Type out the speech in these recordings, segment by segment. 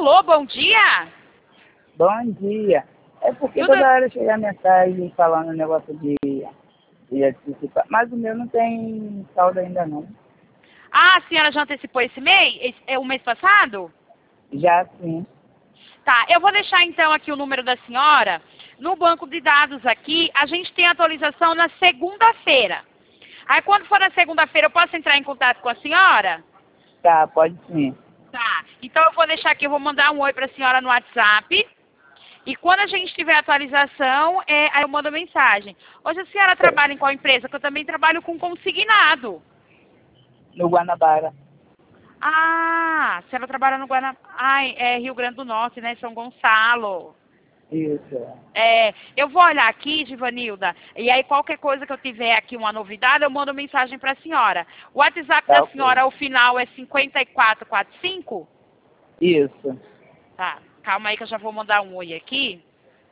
Alô, bom dia? Bom dia. É porque Tudo... toda hora chega a mensagem falando um negócio de antecipar. Mas o meu não tem saldo ainda não. Ah, a senhora já antecipou esse mês? É o mês passado? Já sim. Tá, eu vou deixar então aqui o número da senhora. No banco de dados aqui, a gente tem atualização na segunda-feira. Aí quando for na segunda-feira, eu posso entrar em contato com a senhora? Tá, pode sim. Tá, então eu vou deixar aqui, eu vou mandar um oi para a senhora no WhatsApp. E quando a gente tiver atualização, aí eu mando mensagem. Hoje a senhora trabalha em qual empresa? Que eu também trabalho com consignado. No Guanabara. Ah, a senhora trabalha no Guanabara. Ai, é Rio Grande do Norte, né? São Gonçalo. Isso. É, eu vou olhar aqui, Givanilda, e aí qualquer coisa que eu tiver aqui, uma novidade, eu mando mensagem para a senhora. O WhatsApp Tá da ok. senhora, o final é 5445? Isso. Tá, calma aí que eu já vou mandar um oi aqui.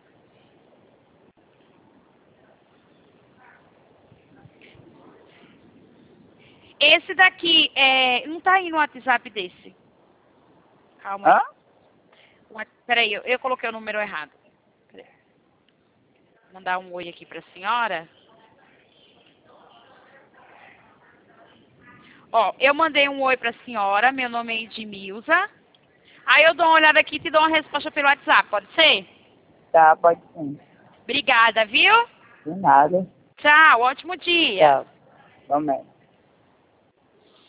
Esse daqui, não tá aí no WhatsApp desse. Calma aí. Hã? Peraí, eu coloquei o número errado. Peraí. Vou mandar um oi aqui para a senhora. Ó, eu mandei um oi para a senhora, meu nome é Edmilza. Aí eu dou uma olhada aqui e te dou uma resposta pelo WhatsApp, pode ser? Tá, pode sim. Obrigada, viu? De nada. Tchau, ótimo dia. Tchau. Também.